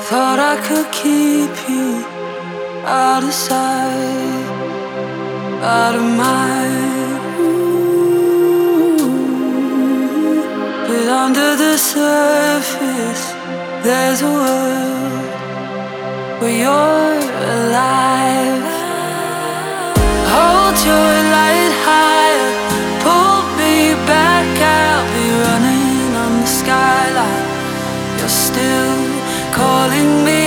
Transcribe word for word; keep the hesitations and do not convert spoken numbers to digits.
Thought I could keep you out of sight, out of mind. But under the surface, there's a world where you're alive. Hold your light higher, pull me back. I'll be running on the skyline. You're still calling me